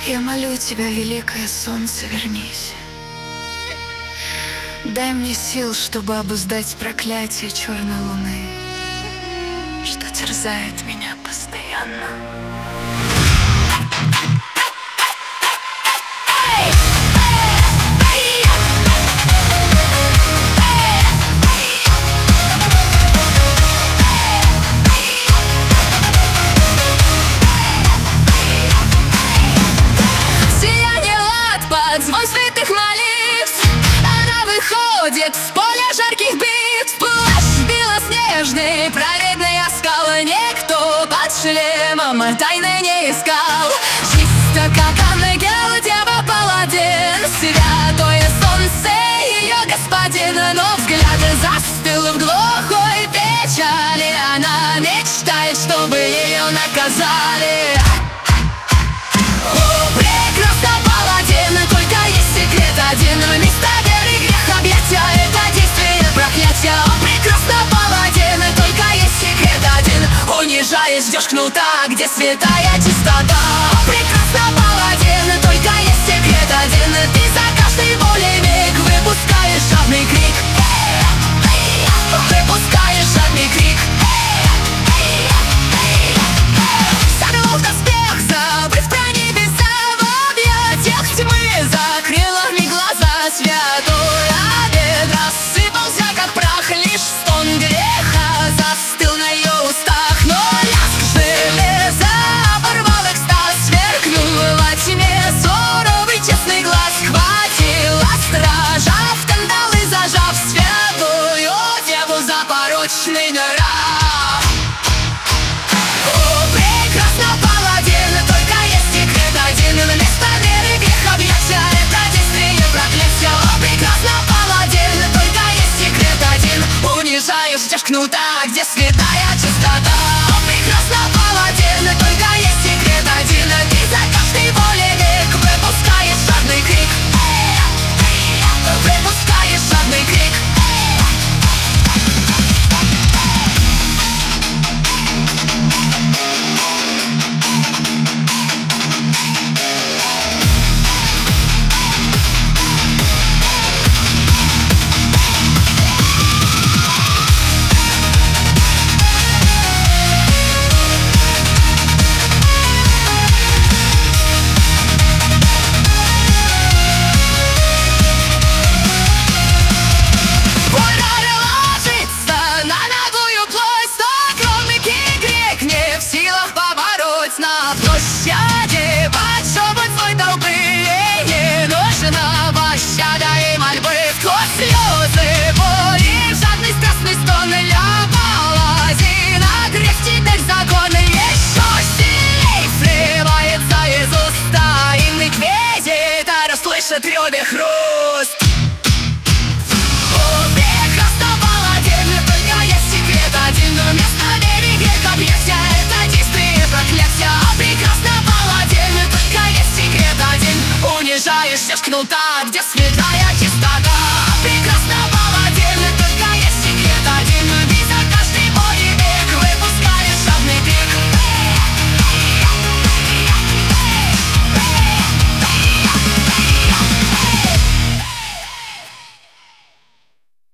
Я молю тебя, великое солнце, вернись. Дай мне сил, чтобы обуздать проклятие черной луны, что терзает меня постоянно. Звон святых молитв, она выходит в поле жарких битв. Плащ белоснежный, праведный оскал, никто под шлемом тайны не искал. Чисто как ангел, дева паладин, святое солнце, ее господин. Но взгляд застыл в глухой печали, она мечтает, чтобы ее наказали. Вместо веры грех, объятия — это действие проклятия. О, прекрасно, паладин, только есть секрет один: унижаясь, ждешь кнута, где святая чистота. О, прекрасно, паладин, только есть секрет один: ты за каждый более миг выпускаешь жадный крик. Выпускаешь жадный крик. Согнул в доспех, забыв про небеса, в объятиях тьмы закрыла святой обед. Рассыпался, как прах, лишь стон греха застыл на ее устах. Но лязг железа оборвал экстаз, сверкнул во тьме суровый честный глаз. Хватила стража в кандалы, зажав святую деву за порочный нрав. О, прекрасно, паладин, только есть секрет один: вместо веры грех, объятия — это действие проклятия. О, прекрасно, паладин, только есть секрет один: унижаешь, ждешь кнута, где святая чистота. О, прекрасно, паладин, только есть секрет один: ты за каждый более век выпускаешь жадный крик. Выпускаешь жадный крик. На площади большого свой толпы не нужна пощада и мольбы. Сквозь слезы, боли, жадный страстный стон для паладина. Грех теперь закон еще сильней срывается из уста. Инквизитор слышит рёбе хруст. О, прекрасно, паладин, только есть секрет один: вместо веры грех, объятия — это действие проклятия. О, прекрасно, паладин, только есть секрет один: унижаешь, ждешь кнута, где свет.